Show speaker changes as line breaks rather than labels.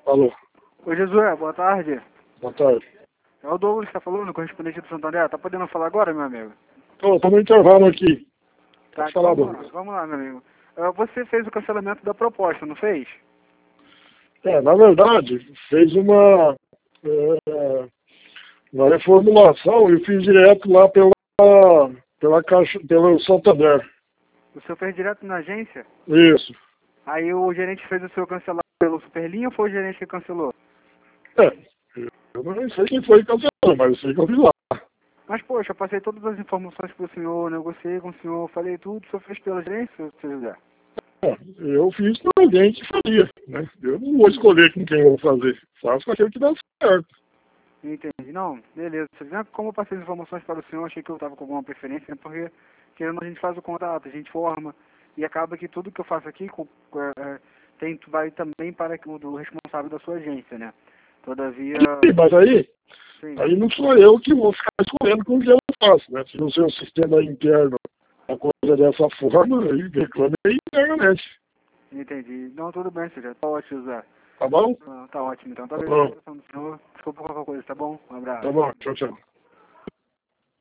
Alô,
Oi, Josué, boa tarde.
boa tarde.
É o Douglas que tá falando, correspondente do Santander. Tá podendo falar agora, meu amigo?
Tô no intervalo aqui.
Tá,
Pode
então
falar,
vamos lá,
Douglas.
vamos lá, meu amigo. Você fez o cancelamento da proposta, não fez?
Na verdade, fez uma reformulação e fiz direto lá pela caixa, pelo Santander.
O senhor fez direto na agência?
Isso.
Aí o gerente fez o seu cancelar pelo Superlinha ou foi o gerente que cancelou?
É, eu não sei quem foi que cancelou, mas eu sei que eu fiz lá.
Mas, poxa, eu passei todas as informações pro senhor, negociei com o senhor, falei tudo, o senhor fez pela gerência, seu José?
Eu fiz com alguém que faria, né? Eu não vou escolher com quem eu vou fazer. Faço com aquele que dá certo.
Entendi. Não, beleza. Você vê como eu passei as informações para o senhor, achei que eu estava com alguma preferência, né? Porque querendo a gente faz o contato, a gente forma, e acaba que tudo que eu faço aqui vai também para o do responsável da sua agência, né? Todavia,
Mas
sim,
aí não sou eu que vou ficar escolhendo com quem eu faço, né? Se no seu sistema interno a coisa dessa forma, aí reclame internamente.
entendi. Não, tudo bem, senhor. Tá ótimo, Zé.
Tá bom?
Ah, tá ótimo, então. Tá
Tá
bem,
bom.
do senhor. Desculpa qualquer coisa, tá bom? Um
Tá
abraço.
bom. Tchau, tchau.